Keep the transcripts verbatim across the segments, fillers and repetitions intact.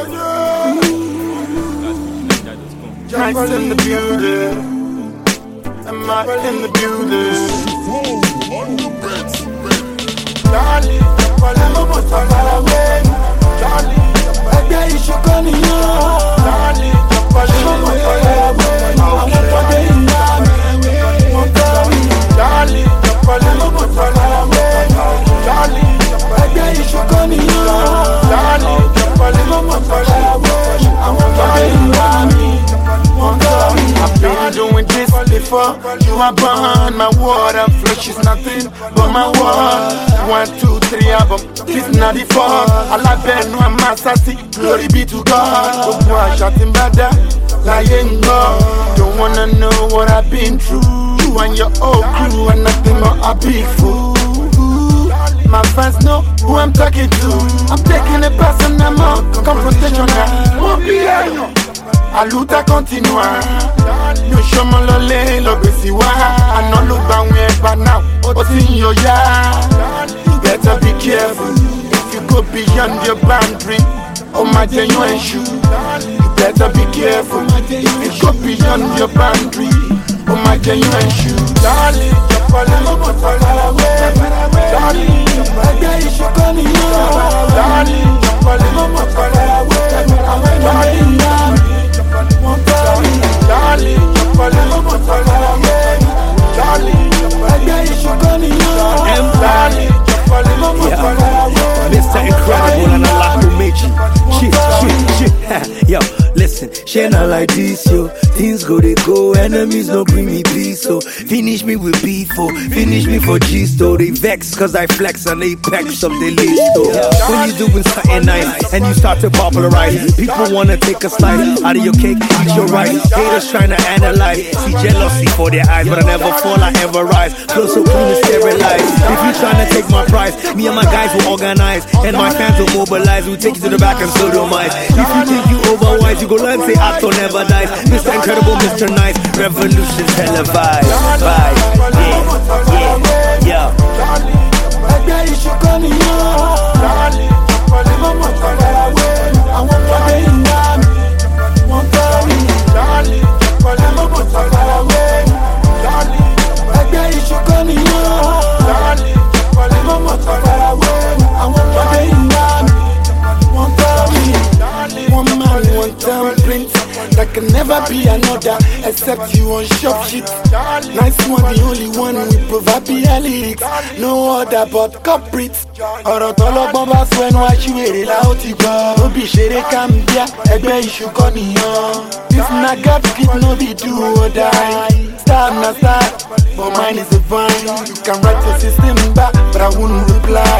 Nice in the building. I'm out in the building. Charlie, I'm a far away. Charlie, I get you should come in. Charlie, I'm a far away. I'm a far Charlie, I'm a far away. Charlie, I get you should come in. Charlie, I'm a far away. I'm a far I've been doing this before. You are born, my word and flesh is nothing but my word. One, two, three album, this not the four. I like Ben, no I'm assassin. Glory be to God. Go boy, shouting better, lying God. Don't wanna know what I've been through. You and your old crew and nothing more a big fool. My fans know who I'm talking to. I'm taking a personal more confrontation now. Won't be here. A luta continua. You show me lole, love see why. I know look back when but now. What's in your yard? You better be careful. If you go beyond your boundary, oh my genuine shoe. You better be careful. If you go beyond your boundary, oh my genuine shoe. Darling, you're falling far away. Darling, I get you should come in. Darling, you're falling far away. Darling, Charlie, you're falling far away. Charlie, I get you should come in. Charlie, you're falling far away. Mister Incredible and a lot to make you. Shit, shit, shit. Yo, listen, shit not like this, yo. Things go, they go, enemies don't bring me peace, so finish me with beef, oh. Finish me for G's, though. They vex, cause I flex on apex of the list, though. When you doing something nice, and you start to popularize, people wanna take a slice out of your cake, eat your rice. Haters trying to analyze, see jealousy for their eyes, but I never fall, I ever rise. Flow so clean and sterilized. If you trying to take my prize, me and my guys will organize, and my fans will mobilize. We'll take you to the back and sodomize. If you think you overwise, you go learn, say Acto never dies. Mister Incredible, Mister Nice, revolution televised. Bye, yeah, yeah, yeah. I get you should come in. Charlie, I'm a far away. I want to be in Miami. Want to be Charlie, I'm a far away. Charlie, I get you should come in. Charlie, I'm a far away. I want to be in Miami. Want to be one man, one time print. There can never be another except you on shop shit. Nice one, the only one with proverbial lyrics. No other but culprits. Ọ̀rọ̀ tọ́lọ́gbọ́n bá sọ ẹnu aṣíwèrè la ó ti gbọ́. Ó bí ṣeré Kambia, ẹgbẹ́ iṣu kọ́ nìyàn. This na God gift no be do or die. Star na star, but mine is divine. You can write your system back, but I wouldn't reply.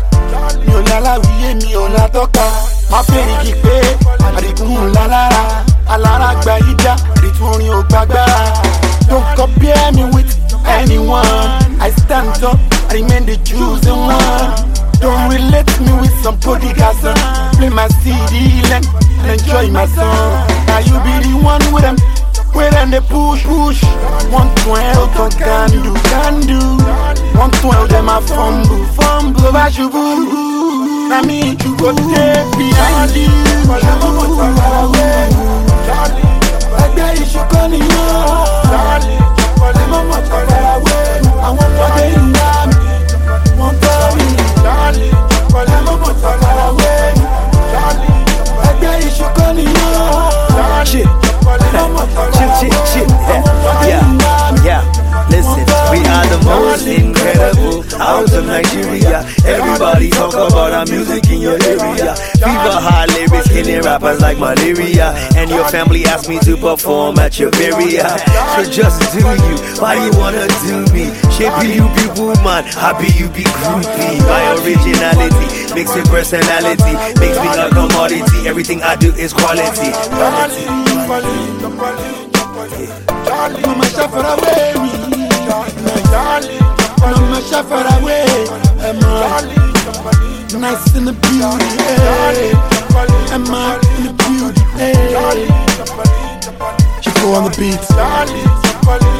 Mi ò láláwíyé, mi ò látọ́ka. Má fèrè kí pé àdìgún lálára. Alára gba ìjà, ìtúrin ò gbàgbára. Don't compare me with anyone. I stand up, I remain the chosen one. Don't relate me with some bodygasm. Play my C D and enjoy my song. Now you be the one with them, with them they push, push. One twelve, don't can do, can do. One twelve, them a fumble, fumble, bashubu. Now me, you go take behind you. Charlie, I get you should come in. Charlie, I'm a far away. I want to be in Miami. Want to be Charlie, I'm a far away. Charlie, I get you should come in. Shit, shit, shit, shit. Yeah, yeah. Listen, we are the most incredible out of Nigeria. Everybody talk about our music in your area. Fever, high lyrics, killing rappers like malaria. And your family asked me to perform at your area. So just do you, why do you wanna do me? Shape you be woman, happy you be groupie. My originality, mixed with personality, makes me a commodity. Everything I do is quality. Quality. Charlie, mama suffer away me. Charlie, mama suffer away. Emma, nice in the beauty. Emma in the beauty. She go on the beat. Charlie,